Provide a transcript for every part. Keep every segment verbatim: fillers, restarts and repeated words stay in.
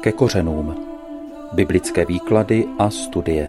ke kořenům. Biblické výklady a studie.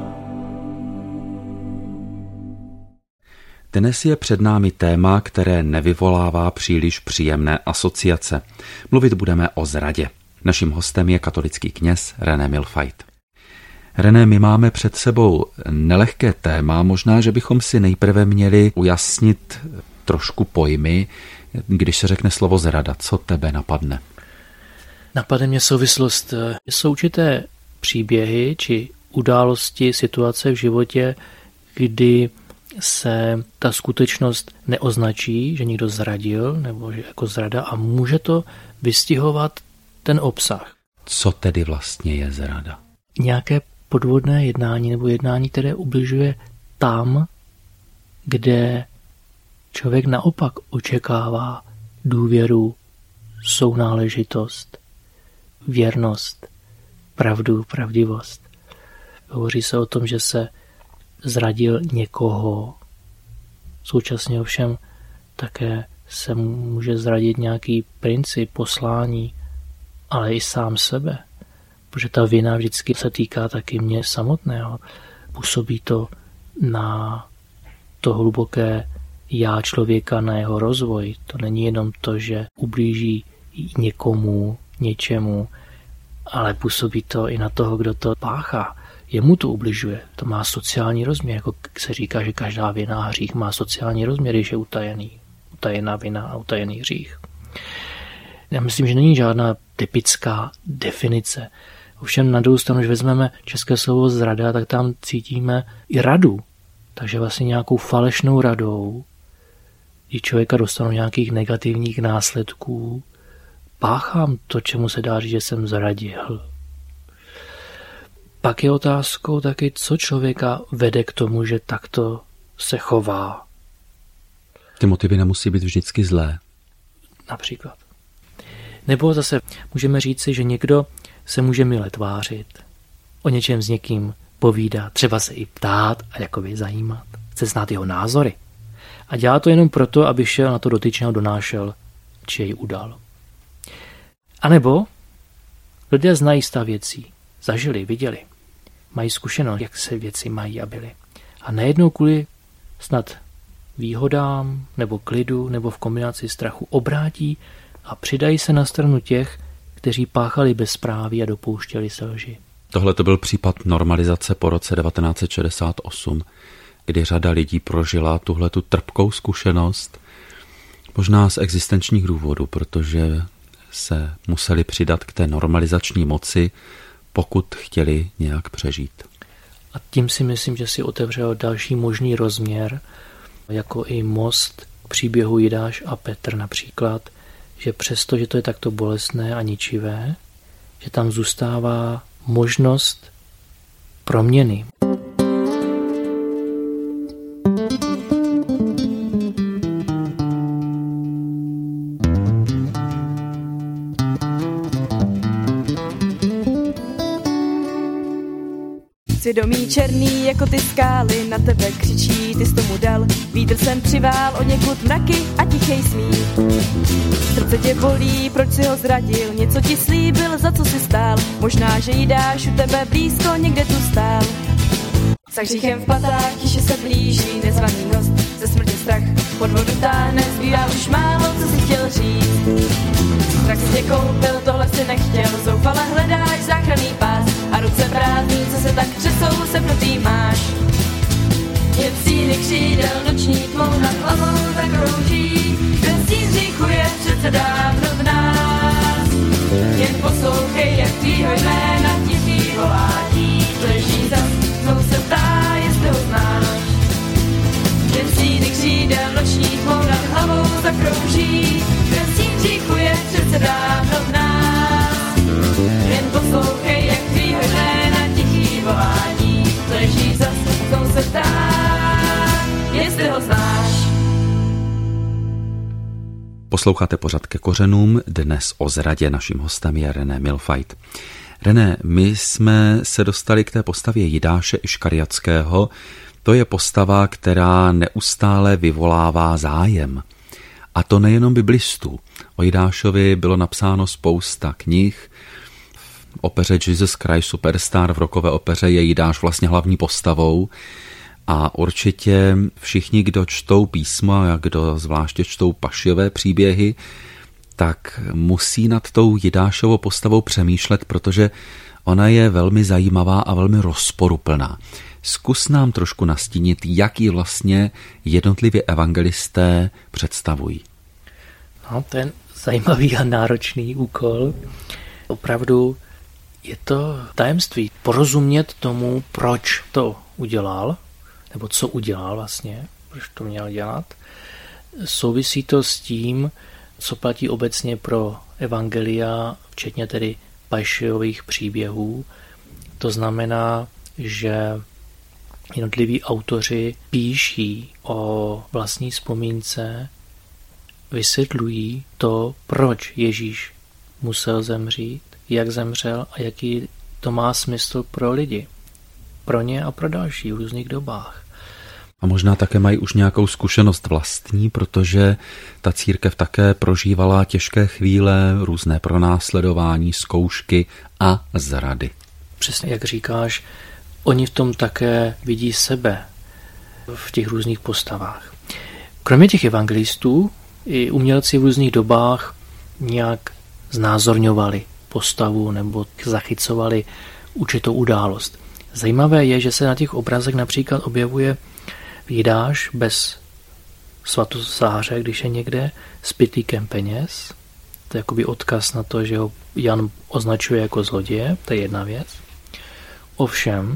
Dnes je před námi téma, které nevyvolává příliš příjemné asociace. Mluvit budeme o zradě. Naším hostem je katolický kněz René Milfajt. René, my máme před sebou nelehké téma, možná, že bychom si nejprve měli ujasnit trošku pojmy, když se řekne slovo zrada. Co tebe napadne? Napadne mě souvislost. Jsou určité příběhy či události, situace v životě, kdy se ta skutečnost neoznačí, že někdo zradil nebo že jako zrada a může to vystihovat ten obsah. Co tedy vlastně je zrada? Nějaké podvodné jednání nebo jednání, které ubližuje tam, kde člověk naopak očekává důvěru, sounáležitost, věrnost, pravdu, pravdivost. Hovoří se o tom, že se zradil někoho. Současně ovšem také se může zradit nějaký princip, poslání, ale i sám sebe. Protože ta vina vždycky se týká taky mě samotného. Působí to na to hluboké já člověka, na jeho rozvoj. To není jenom to, že ublíží někomu, něčemu, ale působí to i na toho, kdo to páchá. Jemu to ubližuje. To má sociální rozměr. Jako se říká, že každá vina a hřích má sociální rozměr, když je utajený. Utajená vina a utajený hřích. Já myslím, že není žádná typická definice. Ovšem na druhou stranu, když vezmeme české slovo zrada, tak tam cítíme i radu. Takže vlastně nějakou falešnou radou, kdy člověka dostanou nějakých negativních následků, páchám to, čemu se dá říct, že jsem zradil. Pak je otázkou taky, co člověka vede k tomu, že takto se chová. Ty motivy nemusí být vždycky zlé. Například. Nebo zase můžeme říci, že někdo se může mile tvářit, o něčem s někým povídat, třeba se i ptát a jakoby zajímat, chce znát jeho názory. A dělá to jenom proto, aby šel na to dotyčného donášel, či jej udal. A nebo lidé znají sta věcí, zažili, viděli, mají zkušenost, jak se věci mají a byly. A najednou kvůli snad výhodám, nebo klidu, nebo v kombinaci strachu obrátí a přidají se na stranu těch, kteří páchali bezpráví a dopouštěli se lži. Tohle to byl případ normalizace po roce devatenáct set šedesát osm, kdy řada lidí prožila tuhletu trpkou zkušenost, možná z existenčních důvodů, protože se museli přidat k té normalizační moci, pokud chtěli nějak přežít. A tím si myslím, že si otevřel další možný rozměr, jako i most k příběhu Jidáš a Petr například, že přesto, že to je takto bolestné a ničivé, že tam zůstává možnost proměny. Svědomí černý jako ty skály, na tebe křičí, ty jsi tomu dal. Vítr sem přivál o někud mraky a tichej smích. Srdce tě bolí, proč si ho zradil, něco ti slíbil, za co si stál. Možná, že Jidáš u tebe blízko, někde tu stál. Za hříchem v patách tiše se blíží nezvaný host, ze smrti strach, pod vodu táhne, zbývá už málo, co si chtěl říct. Strach si tě koupil, tohle si nechtěl, zoufale hledáš záchranný pás a ruce prázdný, co se tak třesou, sepnutý máš. Jen síly křídel noční tmou nad hlavou zakrouží, trestí hříchu je přece dávno v nás. Jen poslouchej, jak tvýho jména tichý volání, leží zas, znovu se ptá, jestli ho znáš. Jen síly křídel noční tmou nad hlavou zakrouží, trestí hříchu je přece dávno v nás. Jen poslouchej, jak tvýho jména tichý volání, leží zas, znovu se ptá, jestli ho znáš. Posloucháte pořad Ke kořenům, dnes o zradě, naším hostem je René Milfajt. René, my jsme se dostali k té postavě Jidáše Iškariotského. To je postava, která neustále vyvolává zájem. A to nejenom biblistů. O Jidášovi bylo napsáno spousta knih. opeře Jesus Christ Superstar v rockové opeře je Jidáš vlastně hlavní postavou a určitě všichni, kdo čtou písmo a kdo zvláště čtou Pašiové příběhy, tak musí nad tou Jidášovou postavou přemýšlet, protože ona je velmi zajímavá a velmi rozporuplná. Zkus nám trošku nastínit, jak ji vlastně jednotlivě evangelisté představují. No, ten zajímavý a náročný úkol. Opravdu je to tajemství. Porozumět tomu, proč to udělal, nebo co udělal vlastně, proč to měl dělat. Souvisí to s tím, co platí obecně pro evangelia, včetně tedy Pašiových příběhů. To znamená, že jednotliví autoři píší o vlastní vzpomínce, vysvětlují to, proč Ježíš musel zemřít, jak zemřel a jaký to má smysl pro lidi. Pro ně a pro další v různých dobách. A možná také mají už nějakou zkušenost vlastní, protože ta církev také prožívala těžké chvíle, různé pronásledování, zkoušky a zrady. Přesně jak říkáš, oni v tom také vidí sebe v těch různých postavách. Kromě těch evangelistů i umělci v různých dobách nějak znázorňovali postavu nebo zachycovali určitou událost. Zajímavé je, že se na těch obrazech například objevuje Jidáš bez svatozáře, když je někde s pytlíkem peněz. To je jakoby odkaz na to, že ho Jan označuje jako zloděje, to je jedna věc. Ovšem,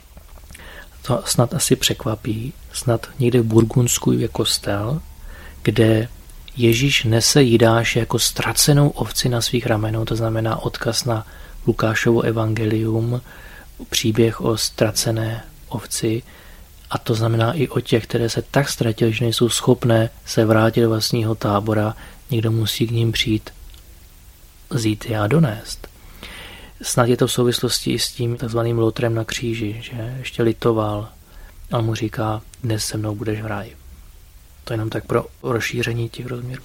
to snad asi překvapí, snad někde v Burgundsku je kostel, kde Ježíš nese Jidáše jako ztracenou ovci na svých ramenou, to znamená odkaz na Lukášovo evangelium, příběh o ztracené ovci, a to znamená i o těch, které se tak ztratily, že nejsou schopné se vrátit do vlastního tábora, někdo musí k ním přijít, vzít je a donést. Snad je to v souvislosti i s tím takzvaným lotrem na kříži, že ještě litoval a mu říká, dnes se mnou budeš v ráji. To je jenom tak pro rozšíření těch rozměrů.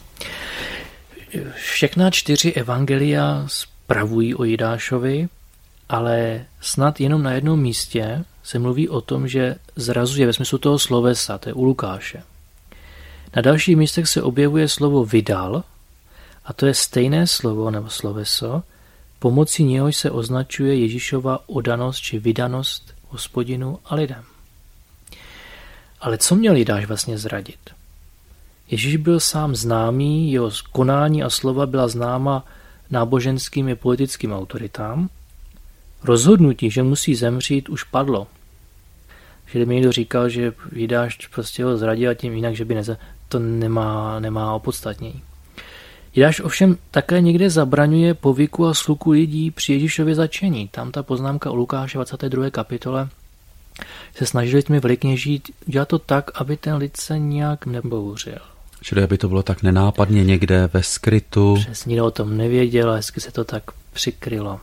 Všechna čtyři evangelia spravují o Jidášovi, ale snad jenom na jednom místě se mluví o tom, že zrazuje ve smyslu toho slovesa, to je u Lukáše. Na dalších místech se objevuje slovo vydal, a to je stejné slovo nebo sloveso, pomocí něhož se označuje Ježíšova oddanost či vydanost Hospodinu a lidem. Ale co měl Jidáš vlastně zradit? Ježíš byl sám známý, jeho konání a slova byla známa náboženským i politickým autoritám. Rozhodnutí, že musí zemřít, už padlo. Že mi někdo říkal, že Jidáš prostě ho zradil a tím jinak, že by neze... to nemá, nemá opodstatnění. Jidáš ovšem také někde zabraňuje povyku a sluchu lidí při Ježíšově začení. Tam ta poznámka o Lukáše dvacáté druhé kapitole se snažili těmi velikněží dělat to tak, aby ten lid se nějak nebouřil. Čili aby to bylo tak nenápadně někde ve skrytu. Přesně, nikdo o tom nevěděl a hezky se to tak přikrylo.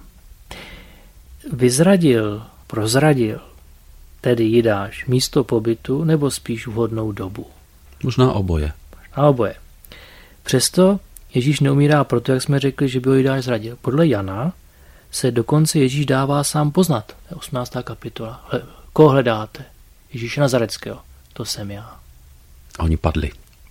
Vyzradil, prozradil tedy Jidáš místo pobytu nebo spíš vhodnou dobu? Možná oboje. Možná oboje. Přesto Ježíš neumírá proto, jak jsme řekli, že by ho Jidáš zradil. Podle Jana se dokonce Ježíš dává sám poznat. To je osmnáctá kapitola. Koho hledáte? Ježíše Nazareckého. To jsem já. A oni padli.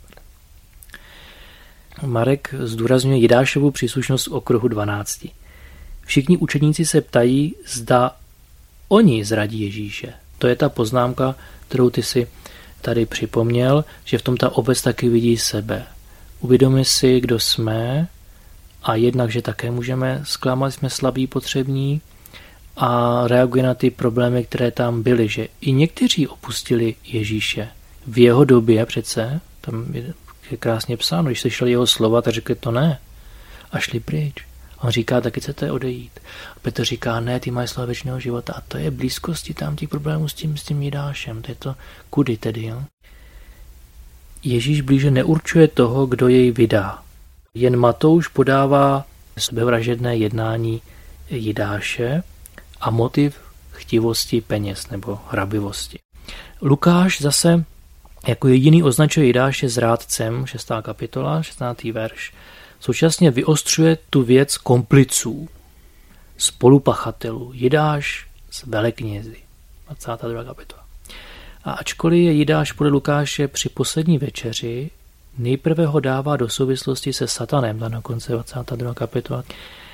Marek zdůrazňuje Jidášovu příslušnost v okruhu dvanácti. Všichni učedníci se ptají, zda oni zradí Ježíše. To je ta poznámka, kterou ty si tady připomněl, že v tom ta obec taky vidí sebe. Uvědomi si, kdo jsme a jednak, že také můžeme zklamat, jsme slabí, potřební a reaguje na ty problémy, které tam byly, že i někteří opustili Ježíše. V jeho době přece, tam je krásně psáno, když slyšeli jeho slova, tak řekli to ne a šli pryč. A on říká, taky chcete odejít. A Petr říká, ne, ty mají slovo věčného života. A to je blízkosti tam těch problémů s tím, s tím Jidášem. To je to kudy tedy. Jo? Ježíš blíže neurčuje toho, kdo jej vydá. Jen Matouš podává sebevražedné jednání Jidáše a motiv chtivosti peněz nebo hrabivosti. Lukáš zase jako jediný označuje Jidáše zrádcem, šestá kapitola, šestnáctý verš. Současně vyostřuje tu věc kompliců. spolupachatelů, Jidáš s veleknězi. dvacátá druhá kapitola. A ačkoliv je Jidáš podle Lukáše při poslední večeři, nejprve ho dává do souvislosti se satanem, na konci dvacátá druhá kapitola.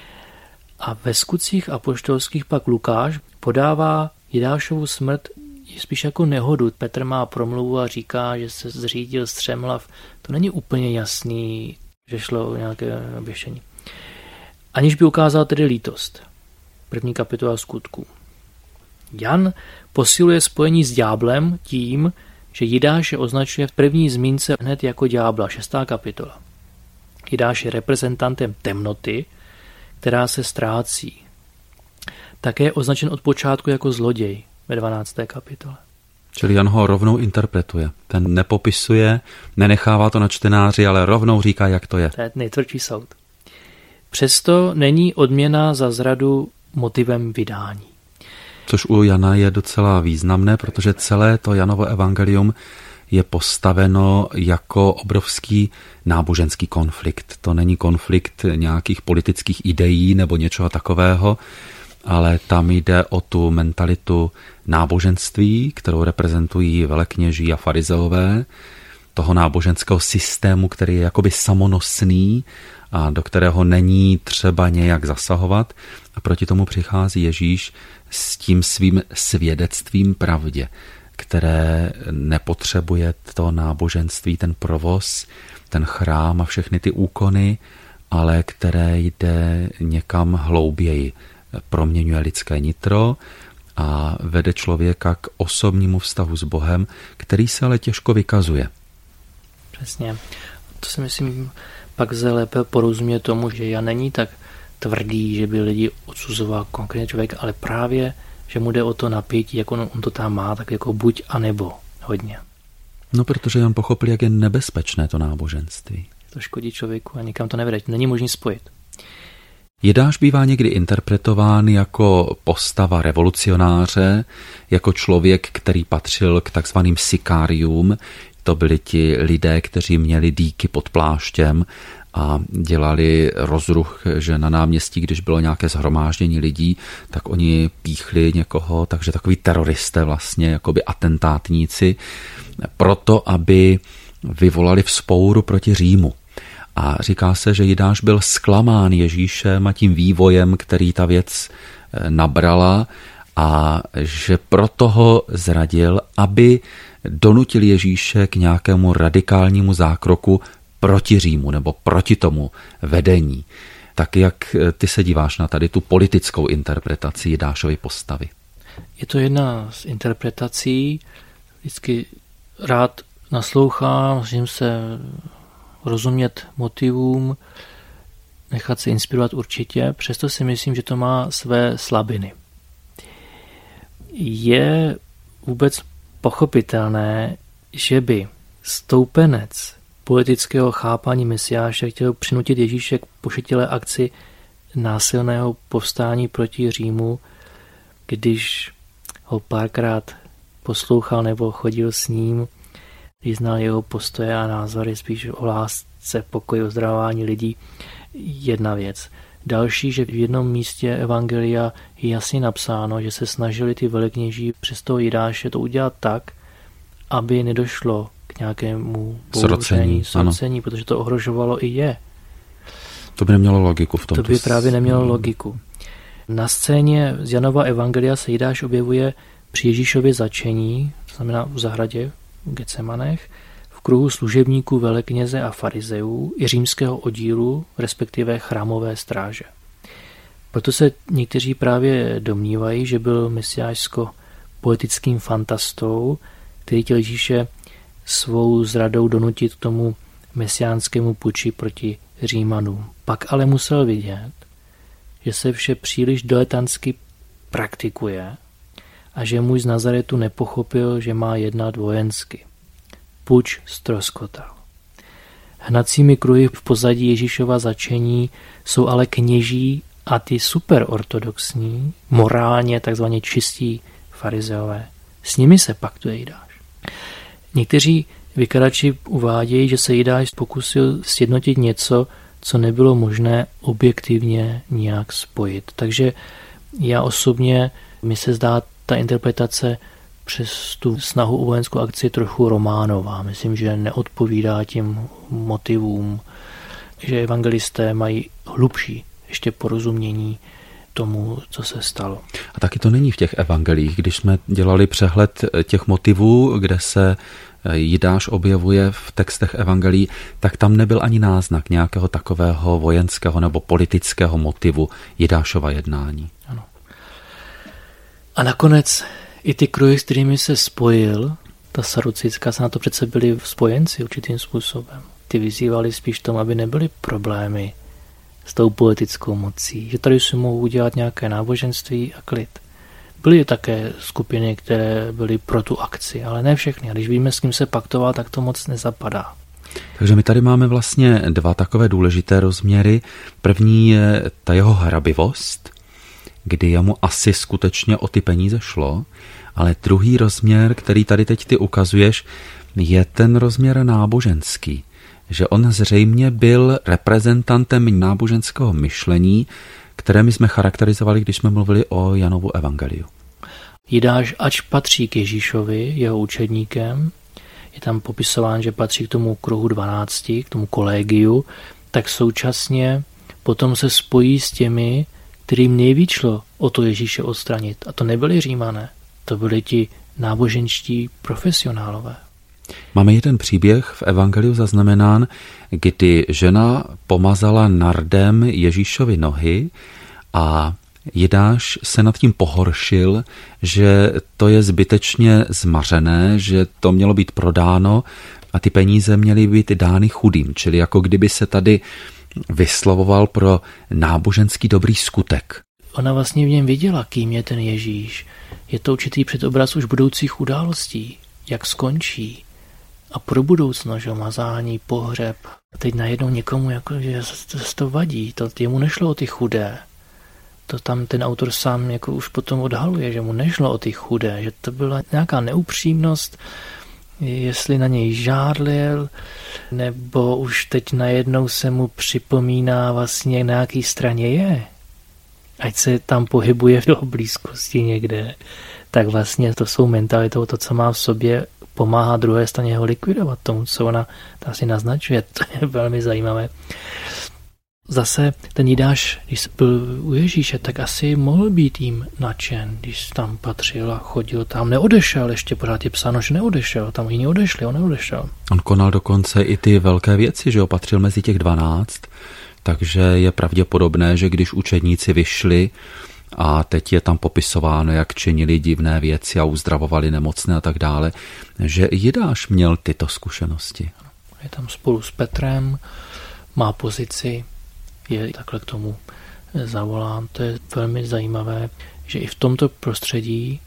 A ve skutcích apoštolských pak Lukáš podává Jidášovu smrt spíš jako nehodu. Petr má promluvu a říká, že se zřídil střemhlav. To není úplně jasný, že šlo o nějaké oběšení. Aniž by ukázal tedy lítost. První kapitola skutků. Jan posiluje spojení s ďáblem tím, že Jidáše označuje v první zmínce hned jako ďábla, šestá kapitola. Jidáš je reprezentantem temnoty, která se ztrácí. Také je označen od počátku jako zloděj ve dvanácté kapitole. Čili Jan ho rovnou interpretuje. Ten nepopisuje, nenechává to na čtenáři, ale rovnou říká, jak to je. To je nejtvrdší soud. Přesto není odměna za zradu motivem vydání. Což u Jana je docela významné, protože celé to Janovo evangelium je postaveno jako obrovský náboženský konflikt. To není konflikt nějakých politických ideí nebo něčeho takového, ale tam jde o tu mentalitu náboženství, kterou reprezentují velekněží a farizeové, toho náboženského systému, který je jakoby samonosný a do kterého není třeba nějak zasahovat. A proti tomu přichází Ježíš s tím svým svědectvím pravdě, které nepotřebuje to náboženství, ten provoz, ten chrám a všechny ty úkony, ale které jde někam hlouběji. Proměňuje lidské nitro a vede člověka k osobnímu vztahu s Bohem, který se ale těžko vykazuje. Přesně. To si myslím, pak lze lépe porozumět tomu, že Jan není tak tvrdý, že by lidi odsuzoval konkrétně člověk, ale právě, že mu jde o to napětí, jak on, on to tam má, tak jako buď a nebo hodně. No, protože Jan pochopil, jak je nebezpečné to náboženství. To škodí člověku a nikam to nevede. Není možný spojit. Jidáš bývá někdy interpretován jako postava revolucionáře, jako člověk, který patřil k takzvaným sikáriům. To byli ti lidé, kteří měli dýky pod pláštěm a dělali rozruch, že na náměstí, když bylo nějaké shromáždění lidí, tak oni píchli někoho, takže takový teroristé vlastně, jakoby atentátníci, proto, aby vyvolali vzpouru proti Římu. A říká se, že Jidáš byl zklamán Ježíšem a tím vývojem, který ta věc nabrala a že proto ho zradil, aby donutil Ježíše k nějakému radikálnímu zákroku proti Římu nebo proti tomu vedení. Tak jak ty se díváš na tady tu politickou interpretaci Jidášovy postavy? Je to jedna z interpretací. Vždycky rád naslouchám, snažím se rozumět motivům, nechat se inspirovat určitě, přesto si myslím, že to má své slabiny. Je vůbec pochopitelné, že by stoupenec politického chápání Mesiáše chtěl přinutit Ježíše k pošetilé akci násilného povstání proti Římu, když ho párkrát poslouchal nebo chodil s ním, když znal jeho postoje a názory spíš o lásce, pokoji, ozdravování lidí, jedna věc. Další, že v jednom místě evangelia je jasně napsáno, že se snažili ty velekněží přes toho Jidáše to udělat tak, aby nedošlo k nějakému zrocení, zrocení protože to ohrožovalo i je. To by nemělo logiku v tom. To by právě nemělo logiku. Na scéně z Janova evangelia se Jidáš objevuje při Ježíšově začení, to znamená v zahradě v Getsemanech, v kruhu služebníků velekněze a farizeů i římského oddílu, respektive chrámové stráže. Proto se někteří právě domnívají, že byl mesiášsko-politickým fantastou, který chtěl Ježíše svou zradou donutit k tomu mesiánskému puči proti Římanům. Pak ale musel vidět, že se vše příliš diletantsky praktikuje a že muž z Nazaretu nepochopil, že má jednat vojensky. Puč ztroskotal. Hnacími kruhy v pozadí Ježíšova začení jsou ale kněží a ty superortodoxní, morálně takzvaně čistí farizeové. S nimi se paktuje Jidáš. Někteří vykladači uvádějí, že se Jidáš pokusil sjednotit něco, co nebylo možné objektivně nějak spojit. Takže já osobně, mi se zdá ta interpretace přes tu snahu o vojenskou akci trochu románová. Myslím, že neodpovídá těm motivům, že evangelisté mají hlubší ještě porozumění tomu, co se stalo. A taky to není v těch evangelích. Když jsme dělali přehled těch motivů, kde se Jidáš objevuje v textech evangelí, tak tam nebyl ani náznak nějakého takového vojenského nebo politického motivu Jidášova jednání. Ano. A nakonec i ty kruhy, s kterými se spojil, ta sarucická, se na to přece byli spojenci určitým způsobem. Ty vyzývali spíš tomu, aby nebyly problémy s tou politickou mocí, že tady si mohou udělat nějaké náboženství a klid. Byly také skupiny, které byly pro tu akci, ale ne všechny. A když víme, s kým se paktoval, tak to moc nezapadá. Takže my tady máme vlastně dva takové důležité rozměry. První je ta jeho hrabivost, kdy jemu asi skutečně o ty peníze šlo, ale druhý rozměr, který tady teď ty ukazuješ, je ten rozměr náboženský. Že on zřejmě byl reprezentantem náboženského myšlení, které my jsme charakterizovali, když jsme mluvili o Janovu evangeliu. Jidáš, ač patří k Ježíšovi, jeho učedníkem, je tam popisován, že patří k tomu kruhu dvanácti, k tomu kolegiu, tak současně potom se spojí s těmi, kterým nejvíc šlo o to Ježíše odstranit. A to nebyli Římané, to byli ti náboženští profesionálové. Máme jeden příběh v evangeliu zaznamenán, kdy žena pomazala nardem Ježíšovi nohy a Jidáš se nad tím pohoršil, že to je zbytečně zmařené, že to mělo být prodáno a ty peníze měly být dány chudým, čili jako kdyby se tady vyslovoval pro náboženský dobrý skutek. Ona vlastně v něm viděla, kým je ten Ježíš. Je to určitý předobraz už budoucích událostí, jak skončí. A pro budoucnost, že mazání, pohřeb. A teď najednou někomu, jako, že se to vadí. To, jemu nešlo o ty chudé. To tam ten autor sám jako už potom odhaluje, že mu nešlo o ty chudé. Že to byla nějaká neupřímnost, jestli na něj žádlil, nebo už teď najednou se mu připomíná vlastně, na jaký straně je. Ať se tam pohybuje do blízkosti někde, tak vlastně to jsou mentalitou, to, co má v sobě, pomáhá druhé straně ho likvidovat tomu, co ona asi naznačuje. To je velmi zajímavé. Zase ten Jidáš, když byl u Ježíše, tak asi mohl být jim nadšen, když tam patřil a chodil tam. Neodešel, ještě pořád je psáno, že neodešel. Tam jiní odešli, on neodešel. On konal dokonce i ty velké věci, že opatřil mezi těch dvanáct, takže je pravděpodobné, že když učedníci vyšli a teď je tam popisováno, jak činili divné věci a uzdravovali nemocné a tak dále, že Jidáš měl tyto zkušenosti. Je tam spolu s Petrem, má pozici, je takhle k tomu zavolán. To je velmi zajímavé, že i v tomto prostředí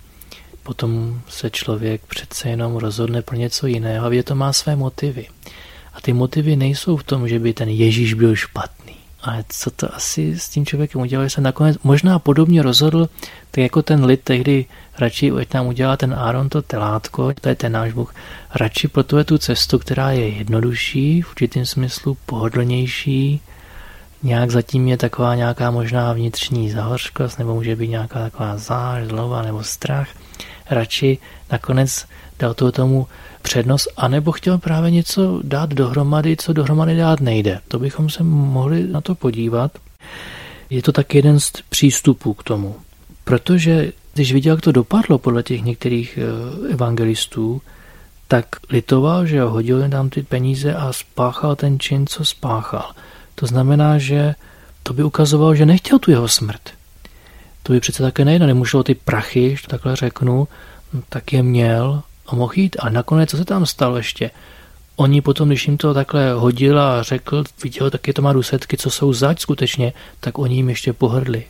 potom se člověk přece jenom rozhodne pro něco jiného, a to má své motivy. A ty motivy nejsou v tom, že by ten Ježíš byl špatný. Ale co to asi s tím člověkem udělal, že se nakonec možná podobně rozhodl, tak jako ten lid tehdy radši, ať nám udělá ten Áron to telátko, to je ten náš Bůh, radši plotuje tu cestu, která je jednodušší, v určitém smyslu pohodlnější, nějak zatím je taková nějaká možná vnitřní zahořkost, nebo může být nějaká taková zář, zlova nebo strach. Radši nakonec dal to tomu přednost, anebo chtěl právě něco dát dohromady, co dohromady dát nejde. To bychom se mohli na to podívat. Je to tak jeden z přístupů k tomu. Protože když viděl, jak to dopadlo podle těch některých evangelistů, tak litoval, že hodil tam ty peníze a spáchal ten čin, co spáchal. To znamená, že to by ukazovalo, že nechtěl tu jeho smrt. To by přece také nejde, nemuselo ty prachy, když to takhle řeknu, tak je měl a mohl jít. A nakonec, co se tam stalo ještě? Oni potom, když jim to takhle hodil a řekl, viděl, taky to má důsledky, co jsou zač skutečně, tak oni jim ještě pohrdli.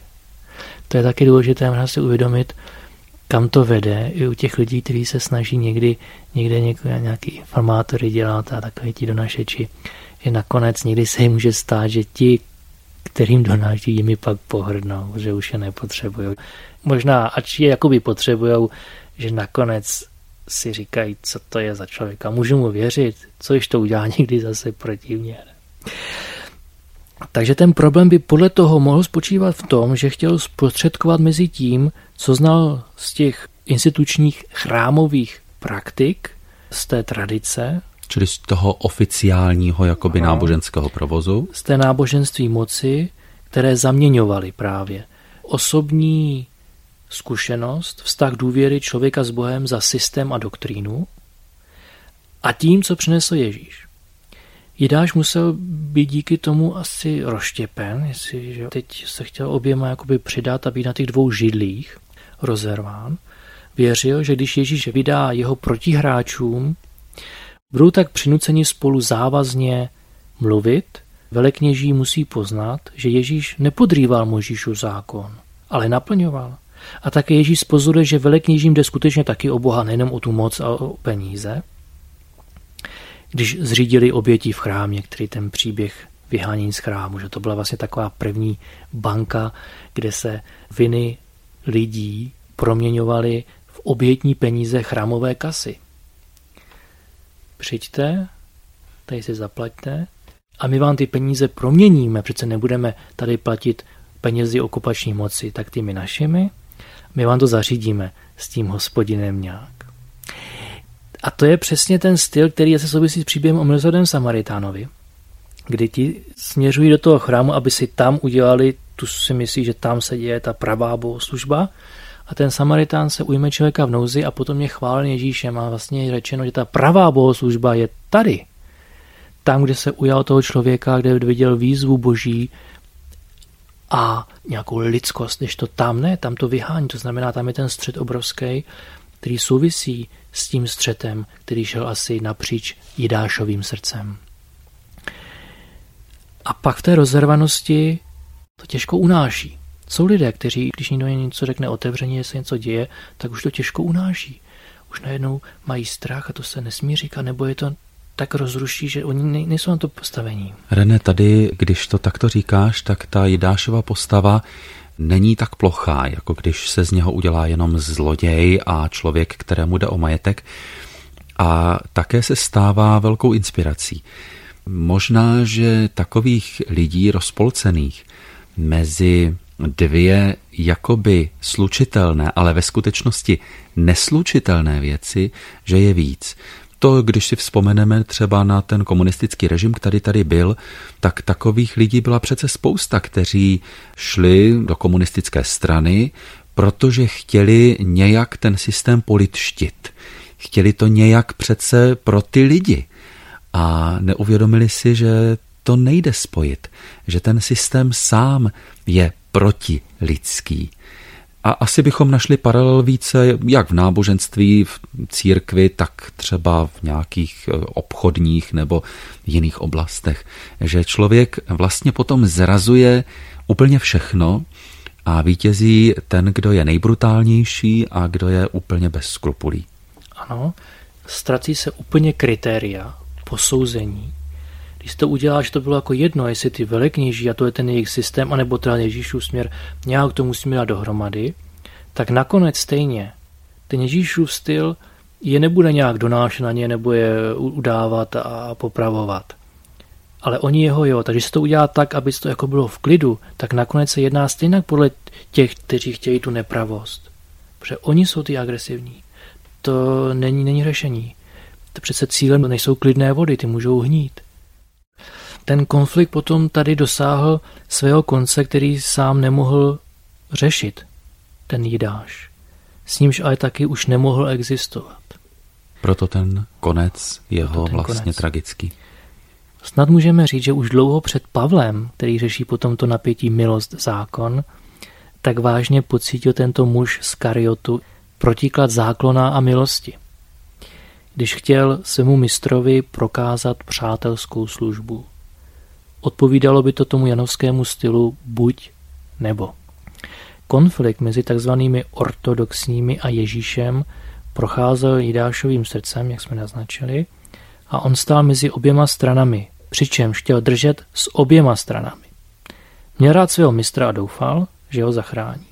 To je taky důležité, možná si uvědomit, kam to vede i u těch lidí, kteří se snaží někdy, někde nějaký informátory dělat a takový ti donašeči, že nakonec někdy se jim může stát, že ti, kterým donáší, jimi pak pohrdnou, že už je nepotřebují. Možná, ač je jakoby potřebujou, že nakonec si říkají, co to je za člověka. Můžu mu věřit, co když to udělá někdy zase proti mně. Takže ten problém by podle toho mohl spočívat v tom, že chtěl zprostředkovat mezi tím, co znal z těch institučních chrámových praktik, z té tradice. Čili z toho oficiálního jakoby ano, náboženského provozu. Z té náboženství moci, které zaměňovaly právě osobní zkušenost, vztah důvěry člověka s Bohem za systém a doktrínu a tím, co přinesl Ježíš. Jidáš musel být díky tomu asi rozštěpen, jestliže teď se chtěl oběma jakoby přidat a být na těch dvou židlích rozerván. Věřil, že když Ježíš vydá jeho protihráčům, budou tak přinuceni spolu závazně mluvit. Velekněží musí poznat, že Ježíš nepodrýval Mojžíšův zákon, ale naplňoval. A také Ježíš pozoruje, že velekněžím jde skutečně taky o Boha, nejenom o tu moc a o peníze. Když zřídili oběti v chrámě, který ten příběh vyhánění z chrámu, že to byla vlastně taková první banka, kde se viny lidí proměňovaly v obětní peníze chrámové kasy. Přijďte, tady si zaplaťte a my vám ty peníze proměníme, přece nebudeme tady platit penězi okupační moci, tak těmi našimi, my vám to zařídíme s tím Hospodinem nějak. A to je přesně ten styl, který se souvisí s příběhem o milosrdném Samaritánovi, kdy ti směřují do toho chrámu, aby si tam udělali, tu si myslí, že tam se děje ta pravá bohoslužba, a ten Samaritán se ujme člověka v nouzi a potom je chválen Ježíšem a vlastně je řečeno, že ta pravá bohoslužba je tady. Tam, kde se ujal toho člověka, kde viděl výzvu Boží a nějakou lidskost, když to tam ne, tam to vyhání, to znamená, tam je ten střet obrovský, který souvisí s tím střetem, který šel asi napříč Jidášovým srdcem. A pak v té rozervanosti to těžko unáší. Jsou lidé, kteří, když někdo něco řekne otevřeně, že se něco děje, tak už to těžko unáší. Už najednou mají strach a to se nesmí říkat, nebo je to tak rozruší, že oni nejsou na to postavení. René, tady, když to takto říkáš, tak ta Jidášova postava není tak plochá, jako když se z něho udělá jenom zloděj a člověk, kterému jde o majetek. A také se stává velkou inspirací. Možná, že takových lidí rozpolcených mezi dvě jakoby slučitelné, ale ve skutečnosti neslučitelné věci, že je víc. To, když si vzpomeneme třeba na ten komunistický režim, který tady byl, tak takových lidí byla přece spousta, kteří šli do komunistické strany, protože chtěli nějak ten systém politštit. Chtěli to nějak přece pro ty lidi. A neuvědomili si, že to nejde spojit, že ten systém sám je protilidský. A asi bychom našli paralel více jak v náboženství, v církvi, tak třeba v nějakých obchodních nebo jiných oblastech. Že člověk vlastně potom zrazuje úplně všechno a vítězí ten, kdo je nejbrutálnější a kdo je úplně bez skrupulí. Ano, ztrací se úplně kritéria posouzení. Když to uděláš, to bylo jako jedno, jestli ty velekněží, a to je ten jejich systém, anebo teda Ježíšův směr, nějak to musíme dát dohromady, tak nakonec stejně ten Ježíšův styl je nebude nějak donášet na ně, nebo je udávat a popravovat. Ale oni jeho jo, takže se to udělá tak, aby to jako bylo v klidu, tak nakonec se jedná stejně podle těch, kteří chtějí tu nepravost. Protože oni jsou ty agresivní. To není, není řešení. To přece cílem nejsou klidné vody, ty můžou hnít. Ten konflikt potom tady dosáhl svého konce, který sám nemohl řešit, ten Jidáš. S nímž ale taky už nemohl existovat. Proto ten konec jeho ten vlastně konec. tragický. Snad můžeme říct, že už dlouho před Pavlem, který řeší potom to napětí milost zákon, tak vážně pocítil tento muž z Kariotu protiklad zákona a milosti. Když chtěl svému mistrovi prokázat přátelskou službu. Odpovídalo by to tomu janovskému stylu buď nebo. Konflikt mezi takzvanými ortodoxními a Ježíšem procházel Jidášovým srdcem, jak jsme naznačili, a on stál mezi oběma stranami, přičemž chtěl držet s oběma stranami. Měl rád svého mistra a doufal, že ho zachrání.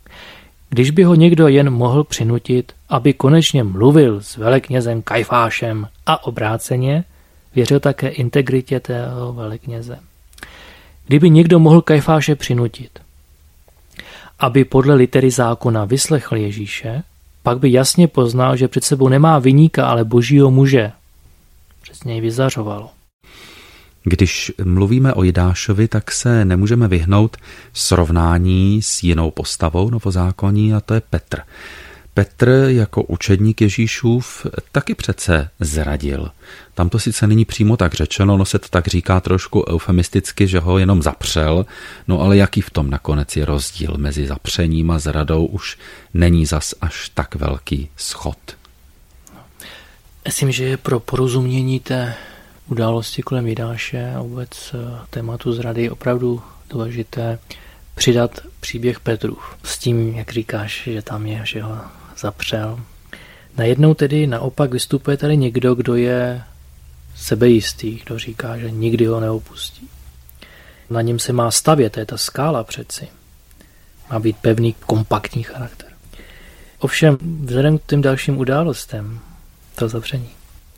Když by ho někdo jen mohl přinutit, aby konečně mluvil s veleknězem Kajfášem a obráceně, věřil také integritě tého velekněze. Kdyby někdo mohl Kajfáše přinutit, aby podle litery zákona vyslechl Ježíše, pak by jasně poznal, že před sebou nemá viníka, ale božího muže. Přes něj vyzařovalo. Když mluvíme o Jidášovi, tak se nemůžeme vyhnout srovnání s jinou postavou novozákonní, a to je Petr. Petr jako učedník Ježíšův taky přece zradil. Tam to sice není přímo tak řečeno, no se to tak říká trošku eufemisticky, že ho jenom zapřel, no ale jaký v tom nakonec je rozdíl mezi zapřením a zradou, už není zas až tak velký schod. Myslím, že je pro porozumění té události kolem Jidáše a vůbec tématu zrady opravdu důležité přidat příběh Petrův. S tím, jak říkáš, že tam je, že ho zapřel. Najednou tedy naopak vystupuje tady někdo, kdo je sebejistý, kdo říká, že nikdy ho neopustí. Na něm se má stavět, to je ta skála přeci. Má být pevný, kompaktní charakter. Ovšem, vzhledem k těm dalším událostem, to zavření,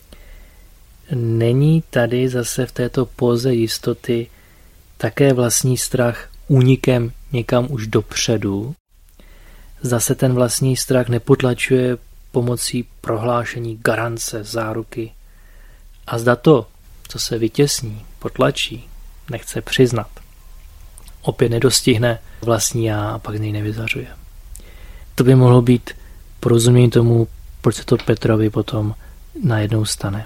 není tady zase v této póze jistoty také vlastní strach únikem někam už dopředu. Zase ten vlastní strach nepotlačuje pomocí prohlášení garance, záruky. A zda to, co se vytěsní, potlačí, nechce přiznat, opět nedostihne vlastní já a pak z něj nevyzařuje. To by mohlo být porozumění tomu, proč se to Petrovi potom najednou stane.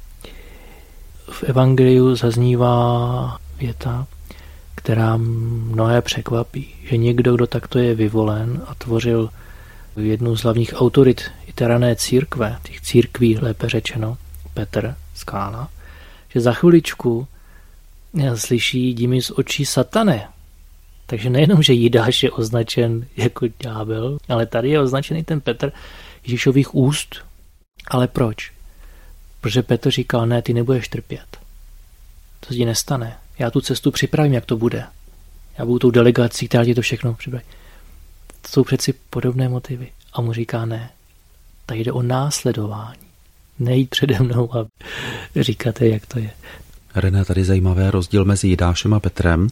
V evangeliu zaznívá věta, která mnohé překvapí, že někdo, kdo takto je vyvolen a tvořil jednu z hlavních autorit i rané církve, těch církví lépe řečeno, Petr, skála, že za chviličku slyší jdi mi z očí satane. Takže nejenom, že Jidáš je označen jako ďábel, ale tady je označený ten Petr Ježíšových úst. Ale proč? Protože Petr říkal, ne, ty nebudeš trpět. To se ti nestane. Já tu cestu připravím, jak to bude. Já budu tou delegací, která ti to všechno připraví. To jsou přeci podobné motivy. A mu říká, ne. Tak jde o následování. Nejít přede mnou a říkáte, jak to je. René, tady zajímavé rozdíl mezi Jidášem a Petrem,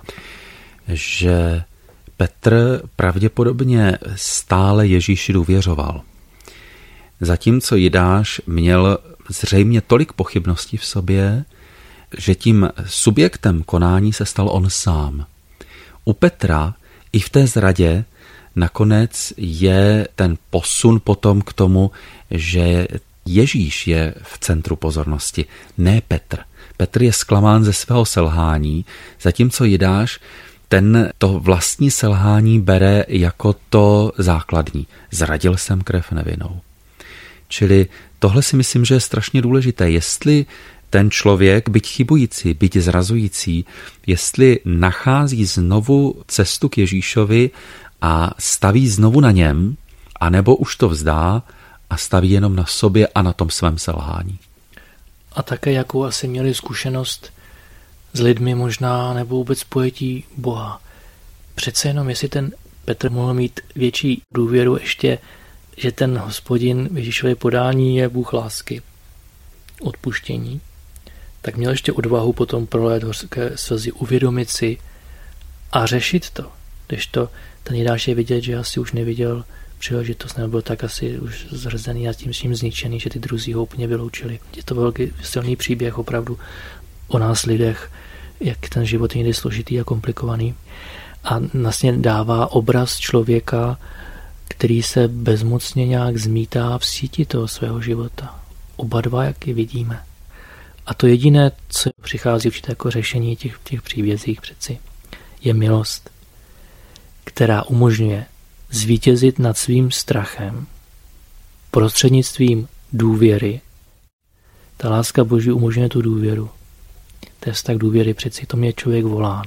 že Petr pravděpodobně stále Ježíši důvěřoval. Zatímco Jidáš měl zřejmě tolik pochybností v sobě, že tím subjektem konání se stal on sám. U Petra i v té zradě nakonec je ten posun potom k tomu, že Ježíš je v centru pozornosti, ne Petr. Petr je zklamán ze svého selhání, zatímco Jidáš ten to vlastní selhání bere jako to základní. Zradil jsem krev nevinnou. Čili tohle si myslím, že je strašně důležité. Jestli ten člověk, byť chybující, byť zrazující, jestli nachází znovu cestu k Ježíšovi a staví znovu na něm, anebo už to vzdá a staví jenom na sobě a na tom svém selhání. A také jakou asi měli zkušenost s lidmi možná, nebo vůbec pojetí Boha. Přece jenom, jestli ten Petr mohl mít větší důvěru ještě, že ten Hospodin v Ježíšově podání je Bůh lásky, odpuštění, tak měl ještě odvahu potom prolét hořké slzy, uvědomit si a řešit to. Když to ten Jidáš je vidět, že asi už neviděl příležitost, nebo byl tak asi už zhrzený a tím vším zničený, že ty druzí ho úplně vyloučili. Je to velký silný příběh opravdu o nás lidech, jak ten život je někdy složitý a komplikovaný. A vlastně dává obraz člověka, který se bezmocně nějak zmítá v síti toho svého života. Oba dva, jak je vidíme. A to jediné, co přichází určitě jako řešení těch, těch příbězích přeci, je milost, která umožňuje zvítězit nad svým strachem prostřednictvím důvěry. Ta láska Boží umožňuje tu důvěru. To je vztah důvěry, přeci tomu je člověk volán.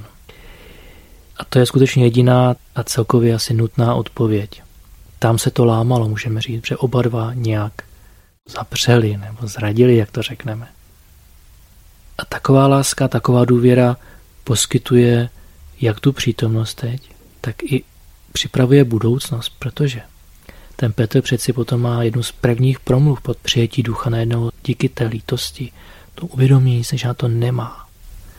A to je skutečně jediná a celkově asi nutná odpověď. Tam se to lámalo, můžeme říct, že oba dva nějak zapřeli nebo zradili, jak to řekneme. A taková láska, taková důvěra poskytuje jak tu přítomnost teď, tak i připravuje budoucnost, protože ten Petr přeci potom má jednu z prvních promluv pod přijetí ducha najednou díky té lítosti, to uvědomění se, že na to nemá.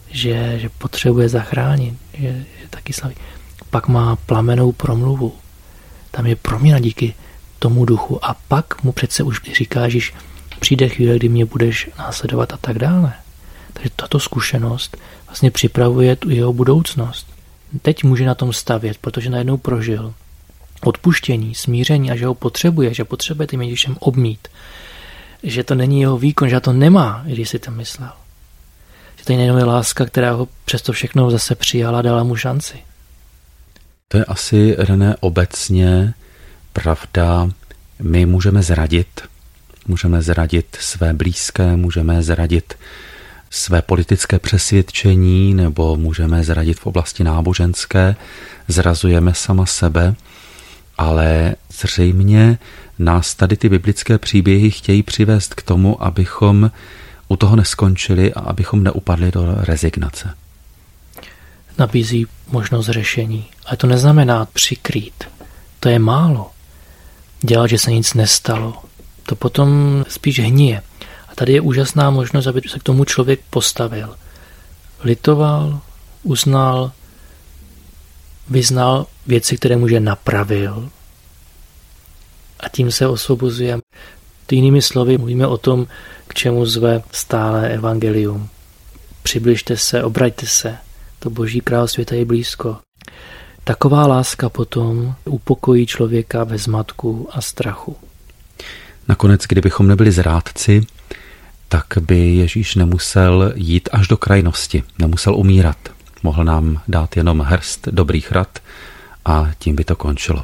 že, že potřebuje zachránit, že, že taky slaví. Pak má plamenou promluvu. Tam je proměna díky tomu duchu. A pak mu přece už říká, že přijde chvíle, kdy mě budeš následovat a tak dále. Takže tato zkušenost vlastně připravuje tu jeho budoucnost. Teď může na tom stavět, protože najednou prožil odpuštění, smíření a že ho potřebuje, že potřebuje tím Ježíšem obmít. Že to není jeho výkon, že to nemá, když si to myslel. Že to jenom je láska, která ho přesto všechno zase přijala a dala mu šanci. To je asi, René, obecně pravda. My můžeme zradit. Můžeme zradit své blízké, můžeme zradit své politické přesvědčení nebo můžeme zradit v oblasti náboženské. Zrazujeme sama sebe, ale zřejmě nás tady ty biblické příběhy chtějí přivést k tomu, abychom u toho neskončili a abychom neupadli do rezignace. Nabízí možnost řešení, ale to neznamená přikrýt. To je málo. Dělat, že se nic nestalo. To potom spíš hníje. A tady je úžasná možnost, aby se k tomu člověk postavil. Litoval, uznal, vyznal věci, které může napravil a tím se osvobozuje. Jinými slovy mluvíme o tom, k čemu zve stále evangelium. Přibližte se, obraťte se, to Boží království je blízko. Taková láska potom upokojí člověka ve zmatku a strachu. Nakonec, kdybychom nebyli zrádci, tak by Ježíš nemusel jít až do krajnosti, nemusel umírat. Mohl nám dát jenom hrst dobrých rad a tím by to končilo.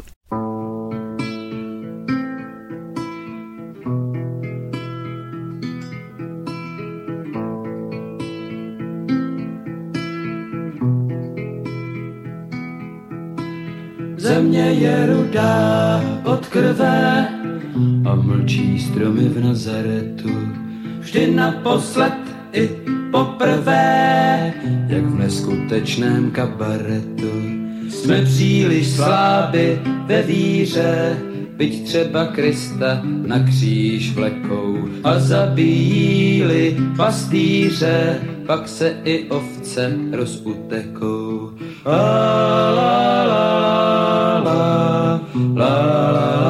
Země je rudá od krve a mlčí stromy v Nazaretu. Vždy naposled i poprvé, jak v neskutečném kabaretu. Jsme příliš sláby ve víře, byť třeba Krista na kříž vlekou. A zabijí-li pastýře, pak se i ovce rozutekou. La, la, la, la, la, la,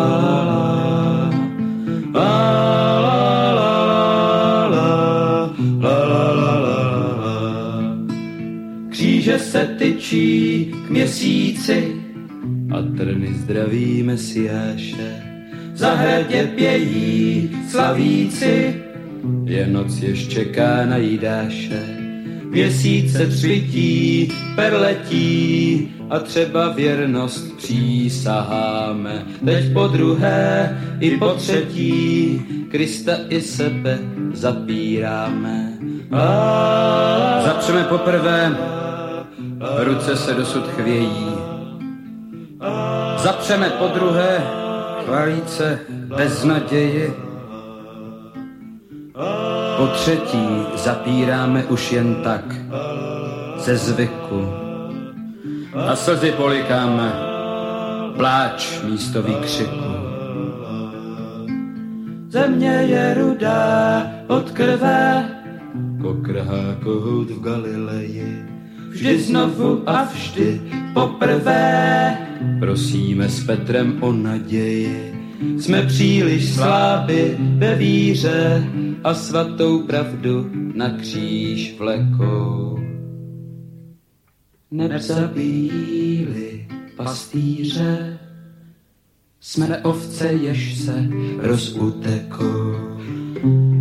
kříže se tyčí k měsíci a trny zdraví Mesiáše. V zahradě pějí slavíci, je noc jež čeká na Jidáše. Měsíce třpití, perletí a třeba věrnost přísaháme. Teď po druhé i po třetí Krista i sebe zapíráme. Zapřeme poprvé, ruce se dosud chvějí. Zapřeme po druhé, chválíce bez naději. Po třetí zapíráme už jen tak, ze zvyku. A slzy polikáme, pláč místo výkřiku. Země je rudá od krve, kokrhá kohout v Galileji. Vždy znovu a vždy poprvé prosíme s Petrem o naději. Jsme příliš sláby ve víře a svatou pravdu na kříž vlekou. Nezabíjí-li pastýře, jsme ovce, jež se rozutekou.